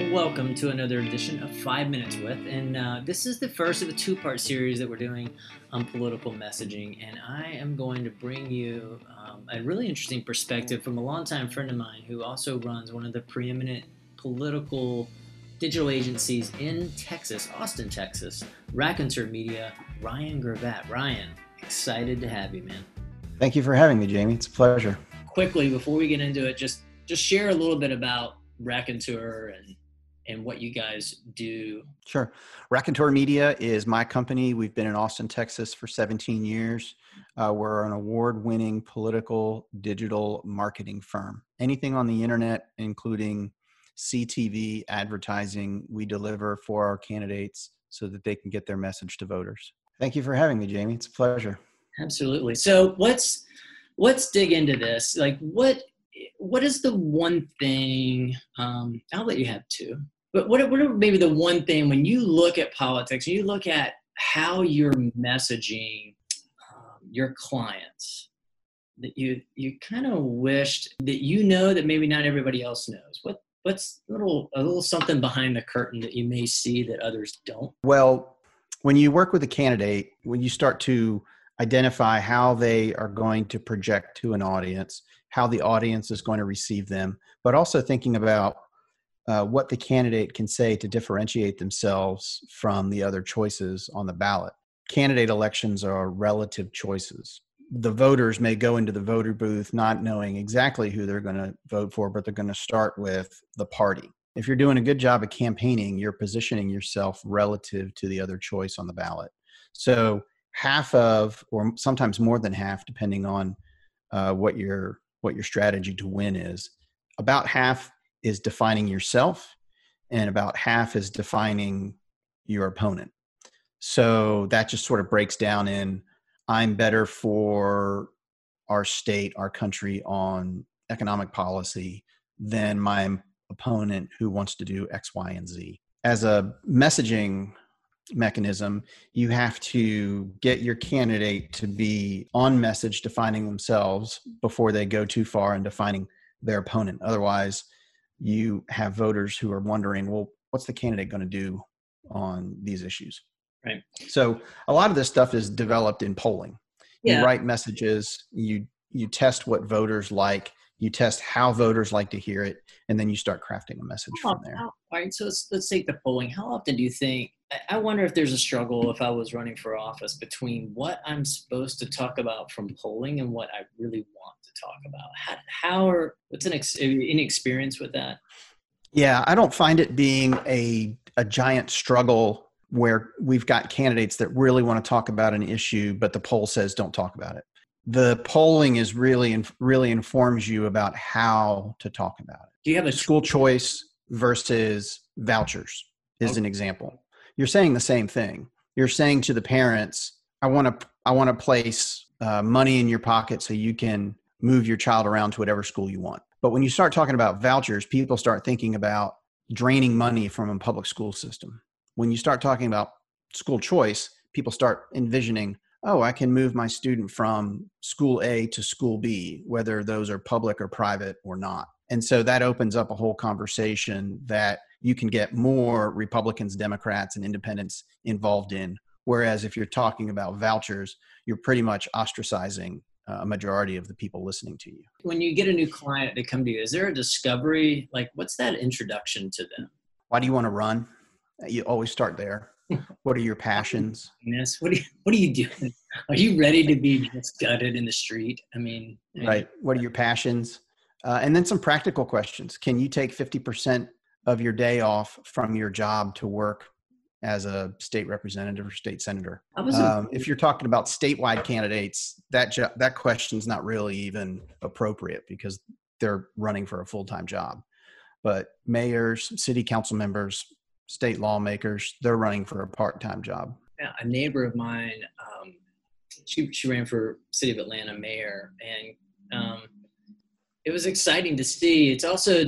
Welcome to another edition of 5 Minutes With, and this is the first of a two-part series that we're doing on political messaging, and I am going to bring you a really interesting perspective from a longtime friend of mine who also runs one of the preeminent political digital agencies in Texas, Austin, Texas, Raconteur Media, Ryan Gravatt. Ryan, excited to have you, man. Thank you for having me, Jamie. It's a pleasure. Quickly, before we get into it, just share a little bit about Raconteur and what you guys do. Sure. Raconteur Media is my company. We've been in Austin, Texas for 17 years. We're an award-winning political digital marketing firm. Anything on the internet, including CTV advertising, we deliver for our candidates so that they can get their message to voters. Thank you for having me, Jamie. It's a pleasure. Absolutely. So let's dig into this. Like, what is the one thing? I'll let you have two. But what are maybe the one thing when you look at politics, you look at how you're messaging your clients that you kind of wished that that maybe not everybody else knows? What's a little something behind the curtain that you may see that others don't? Well, when you work with a candidate, when you start to identify how they are going to project to an audience, how the audience is going to receive them, but also thinking about what the candidate can say to differentiate themselves from the other choices on the ballot. Candidate elections are relative choices. The voters may go into the voter booth not knowing exactly who they're going to vote for, but they're going to start with the party. If you're doing a good job of campaigning, you're positioning yourself relative to the other choice on the ballot. So half of, or sometimes more than half, depending on what your strategy to win is, about half is defining yourself, and about half is defining your opponent. So that just sort of breaks down in, I'm better for our state, our country on economic policy than my opponent who wants to do X, Y, and Z. As a messaging mechanism, you have to get your candidate to be on message, defining themselves before they go too far in defining their opponent. Otherwise, you have voters who are wondering, well, what's the candidate going to do on these issues? Right. So a lot of this stuff is developed in polling. Yeah. You write messages, you test what voters like, you test how voters like to hear it, and then you start crafting a message from there. All right, so let's take the polling. How often do you think, I wonder if there's a struggle if I was running for office between what I'm supposed to talk about from polling and what I really want to talk about. What's any experience with that? Yeah, I don't find it being a giant struggle where we've got candidates that really want to talk about an issue, but the poll says don't talk about it. The polling is really informs you about how to talk about it. Do you have a school choice versus vouchers is an example. You're saying the same thing. You're saying to the parents, I want to place money in your pocket so you can move your child around to whatever school you want. But when you start talking about vouchers, people start thinking about draining money from a public school system. When you start talking about school choice, people start envisioning, oh, I can move my student from school A to school B, whether those are public or private or not. And so that opens up a whole conversation that you can get more Republicans, Democrats, and independents involved in. Whereas if you're talking about vouchers, you're pretty much ostracizing a majority of the people listening to you. When you get a new client to come to you, is there a discovery? Like, what's that introduction to them? Why do you want to run? You always start there. What are your passions? What are you doing? Are you ready to be just gutted in the street? I mean, right. What are your passions? And then some practical questions. Can you take 50% of your day off from your job to work as a state representative or state senator? If you're talking about statewide candidates, that question's not really even appropriate because they're running for a full-time job. But mayors, city council members, state lawmakers, they're running for a part-time job. Yeah, a neighbor of mine, she ran for city of Atlanta mayor, and it was exciting to see. It's also,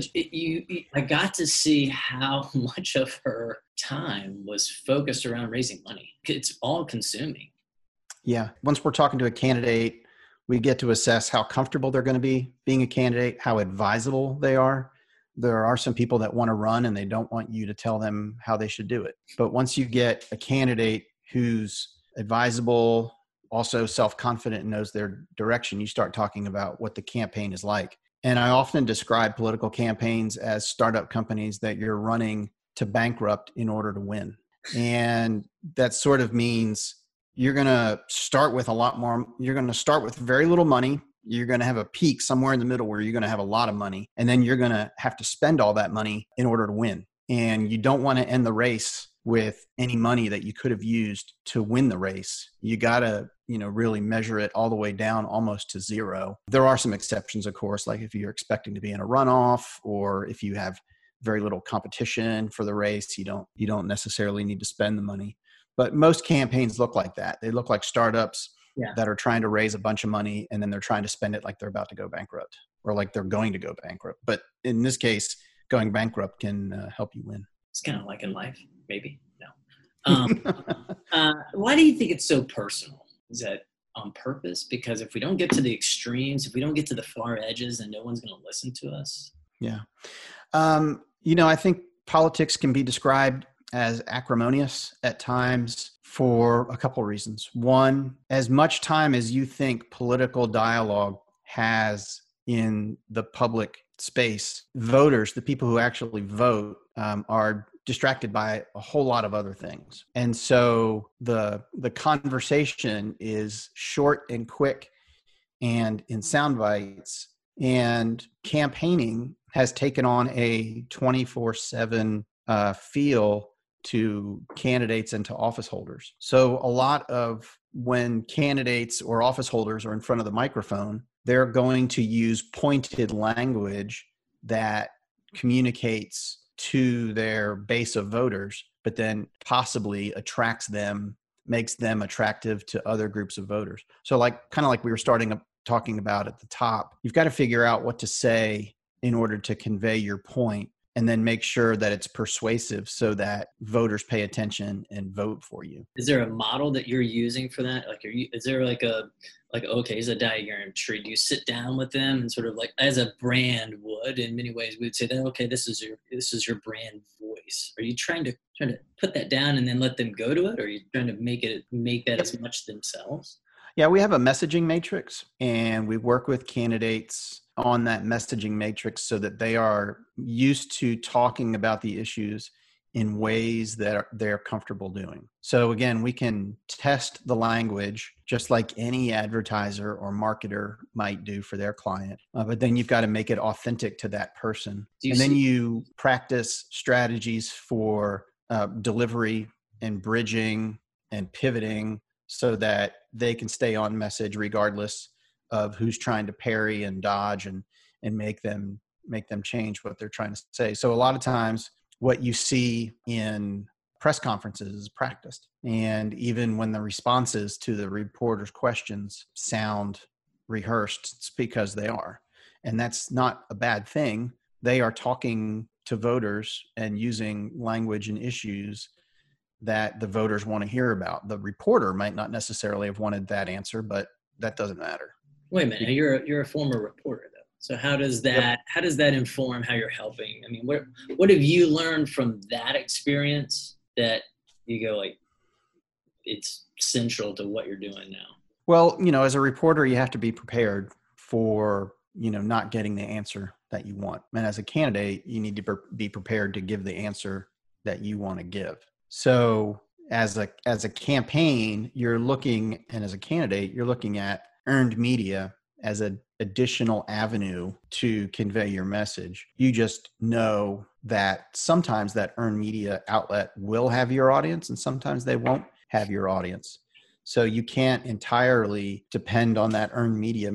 I got to see how much of her time was focused around raising money. It's all consuming. Yeah. Once we're talking to a candidate, we get to assess how comfortable they're going to be being a candidate, how advisable they are. There are some people that want to run and they don't want you to tell them how they should do it. But once you get a candidate who's advisable, also self-confident and knows their direction, you start talking about what the campaign is like. And I often describe political campaigns as startup companies that you're running to bankrupt in order to win. And that sort of means you're going to start with a lot more. You're going to start with very little money. You're going to have a peak somewhere in the middle where you're going to have a lot of money. And then you're going to have to spend all that money in order to win. And you don't want to end the race with any money that you could have used to win the race. You got to, really measure it all the way down almost to zero. There are some exceptions, of course, like if you're expecting to be in a runoff or if you have very little competition for the race, you don't necessarily need to spend the money. But most campaigns look like that. They look like startups that are trying to raise a bunch of money and then they're trying to spend it like they're about to go bankrupt or like they're going to go bankrupt. But in this case, going bankrupt can help you win. It's kind of like in life, maybe. No. Why do you think it's so personal? Is that on purpose? Because if we don't get to the extremes, if we don't get to the far edges, then no one's going to listen to us. Yeah. I think politics can be described as acrimonious at times for a couple of reasons. One, as much time as you think political dialogue has in the public space, voters, the people who actually vote, are distracted by a whole lot of other things. And so the conversation is short and quick and in sound bites, and campaigning has taken on a 24/7 feel to candidates and to office holders. So a lot of when candidates or office holders are in front of the microphone, they're going to use pointed language that communicates to their base of voters, but then possibly attracts them, makes them attractive to other groups of voters. So kind of like we were talking about at the top, you've got to figure out what to say in order to convey your point and then make sure that it's persuasive so that voters pay attention and vote for you. Is there a model that you're using for that? Is there okay, here's a diagram tree. Do you sit down with them and sort of like as a brand would, in many ways we would say that, okay, this is your brand voice. Are you trying to put that down and then let them go to it? Or are you trying to make that as much themselves? Yeah, we have a messaging matrix and we work with candidates on that messaging matrix so that they are used to talking about the issues in ways that they're comfortable doing. So again, we can test the language just like any advertiser or marketer might do for their client. But then you've got to make it authentic to that person. Then you practice strategies for delivery and bridging and pivoting so that they can stay on message regardless of who's trying to parry and dodge and make them change what they're trying to say. So a lot of times what you see in press conferences is practiced. And even when the responses to the reporter's questions sound rehearsed, it's because they are. And that's not a bad thing. They are talking to voters and using language and issues that the voters want to hear about. The reporter might not necessarily have wanted that answer, but that doesn't matter. Wait a minute. You're a former reporter though. So how does that inform how you're helping? I mean, what have you learned from that experience that you go like, it's central to what you're doing now? Well, as a reporter, you have to be prepared for, not getting the answer that you want. And as a candidate, you need to be prepared to give the answer that you want to give. So as a campaign, and as a candidate, you're looking at earned media as an additional avenue to convey your message. You just know that sometimes that earned media outlet will have your audience and sometimes they won't have your audience. So you can't entirely depend on that earned media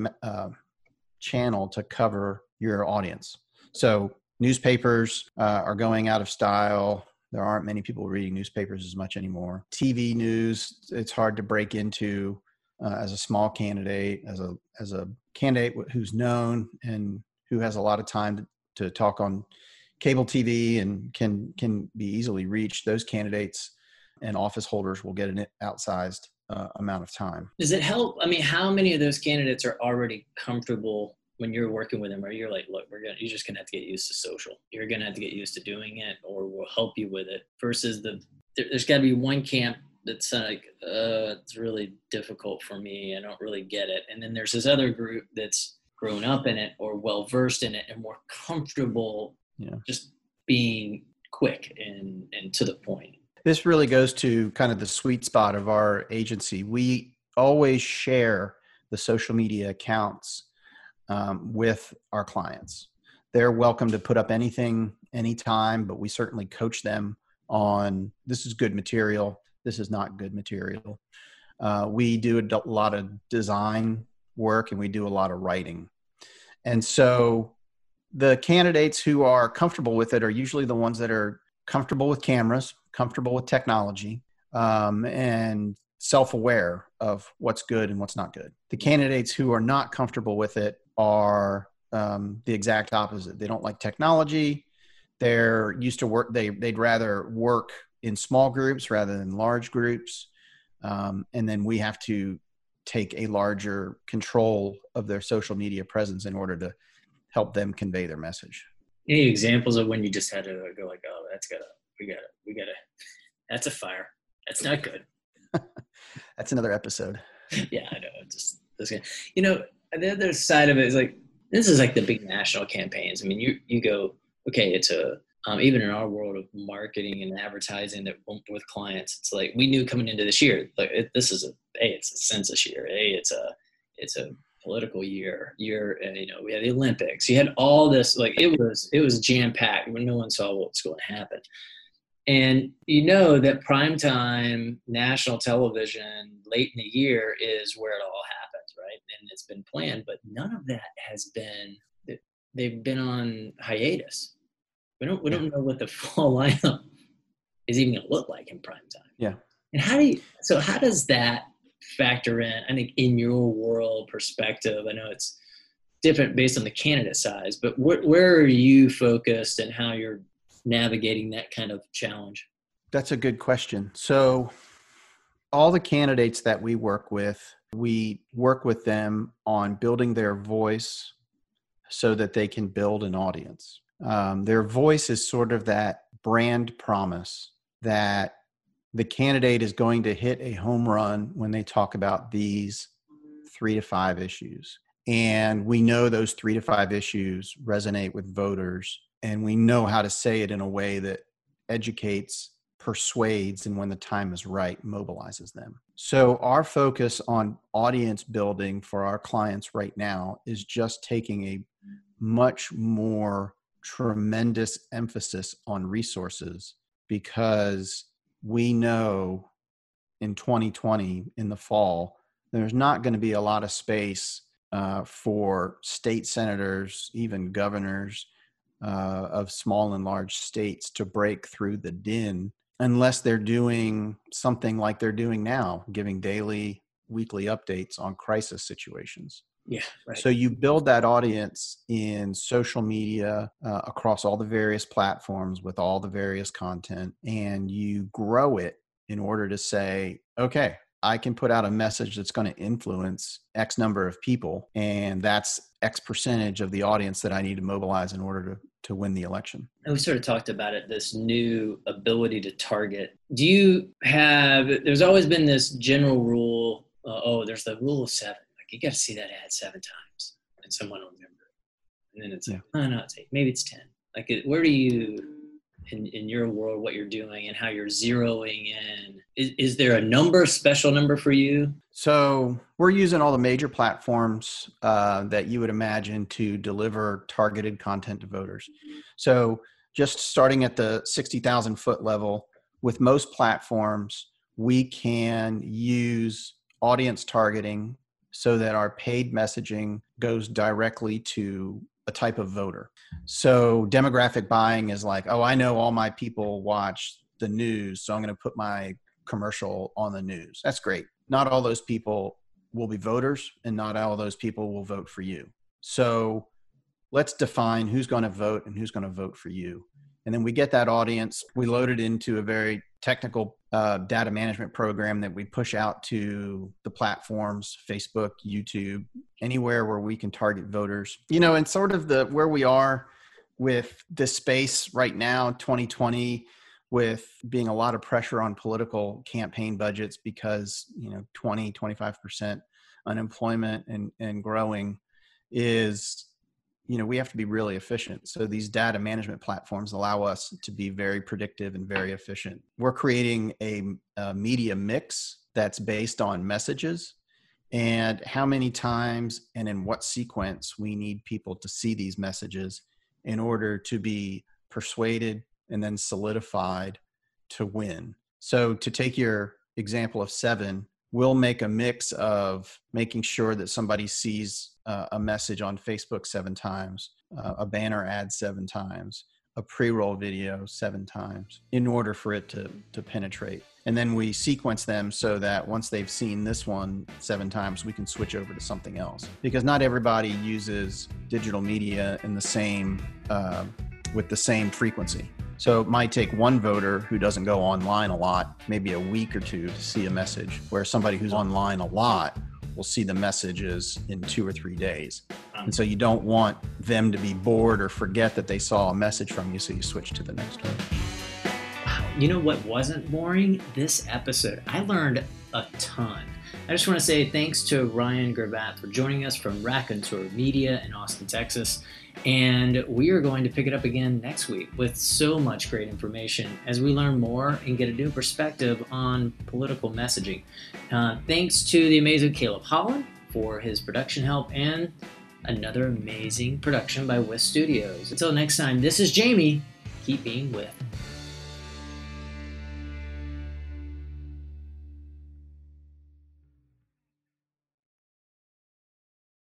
channel to cover your audience. So newspapers are going out of style. There aren't many people reading newspapers as much anymore. TV news, it's hard to break into as a small candidate, as a candidate who's known and who has a lot of time to talk on cable TV and can be easily reached. Those candidates and office holders will get an outsized amount of time. Does it help? I mean, how many of those candidates are already comfortable when you're working with them, or you're like, look, you're just gonna have to get used to social. You're gonna have to get used to doing it, or we'll help you with it. Versus there's got to be one camp that's like, it's really difficult for me. I don't really get it. And then there's this other group that's grown up in it or well versed in it and more comfortable, just being quick and to the point. This really goes to kind of the sweet spot of our agency. We always share the social media accounts with our clients. They're welcome to put up anything, anytime, but we certainly coach them on, this is good material, this is not good material. We do a lot of design work and we do a lot of writing. And so the candidates who are comfortable with it are usually the ones that are comfortable with cameras, comfortable with technology, and self-aware of what's good and what's not good. The candidates who are not comfortable with it are the exact opposite. They don't like technology. They're used to work. They'd rather work in small groups rather than large groups. And then we have to take a larger control of their social media presence in order to help them convey their message. Any examples of when you just had to go like, oh, we gotta, that's a fire. That's not good. That's another episode. Yeah, I know. The other side of it is like, this is like the big national campaigns. I mean, you go, okay, it's even in our world of marketing and advertising that with clients, it's like, we knew coming into this year, like it's a census year. It's a political year. We had the Olympics. You had all this, like it was jam packed when no one saw what was going to happen. And that primetime national television late in the year is where it all happens, right? And it's been planned, but none of that has been. They've been on hiatus. We don't know what the fall lineup is even going to look like in primetime. Yeah. And how does that factor in? I think in your world perspective, I know it's different based on the candidate size, but where are you focused and how you're navigating that kind of challenge? That's a good question. So all the candidates that we work with them on building their voice so that they can build an audience. Their voice is sort of that brand promise that the candidate is going to hit a home run when they talk about these 3 to 5 issues. And we know those 3 to 5 issues resonate with voters, and we know how to say it in a way that educates, persuades, and when the time is right, mobilizes them. So our focus on audience building for our clients right now is just taking a much more tremendous emphasis on resources, because we know in 2020, in the fall, there's not going to be a lot of space for state senators, even governors of small and large states to break through the din unless they're doing something like they're doing now, giving daily, weekly updates on crisis situations. Yeah, right. So you build that audience in social media across all the various platforms with all the various content, and you grow it in order to say, okay, I can put out a message that's going to influence X number of people, and that's X percentage of the audience that I need to mobilize in order to win the election. And we sort of talked about it, this new ability to target. There's always been this general rule, there's the rule of 7. Like, you got to see that ad 7 times and someone will remember it. And then it's maybe it's 10. Like, where do you, in your world, what you're doing and how you're zeroing in, is there a special number for you? So we're using all the major platforms that you would imagine to deliver targeted content to voters. So just starting at the 60,000 foot level, with most platforms, we can use audience targeting so that our paid messaging goes directly to a type of voter. So demographic buying is like, I know all my people watch the news, so I'm going to put my commercial on the news. That's great. Not all those people will be voters, and not all those people will vote for you. So let's define who's going to vote and who's going to vote for you. And then we get that audience, we load it into a very technical data management program that we push out to the platforms, Facebook, YouTube, anywhere where we can target voters. And sort of where we are with this space right now, 2020, with being a lot of pressure on political campaign budgets because 20-25% unemployment and growing, is we have to be really efficient. So these data management platforms allow us to be very predictive and very efficient. We're creating a media mix that's based on messages and how many times and in what sequence we need people to see these messages in order to be persuaded and then solidified to win. So to take your example of 7, we'll make a mix of making sure that somebody sees a message on Facebook 7 times, a banner ad 7 times, a pre-roll video 7 times in order for it to penetrate. And then we sequence them so that once they've seen this one 7 times, we can switch over to something else. Because not everybody uses digital media in the same with the same frequency. So it might take one voter who doesn't go online a lot, maybe a week or 2 to see a message, where somebody who's online a lot will see the messages in 2 or 3 days. And so you don't want them to be bored or forget that they saw a message from you, so you switch to the next one. Wow. You know what wasn't boring? This episode. I learned a ton. I just want to say thanks to Ryan Gravatt for joining us from Raconteur Media in Austin, Texas. And we are going to pick it up again next week with so much great information as we learn more and get a new perspective on political messaging. Thanks to the amazing Caleb Holland for his production help and another amazing production by Wisp Studios. Until next time, this is Jamie. Keep being with.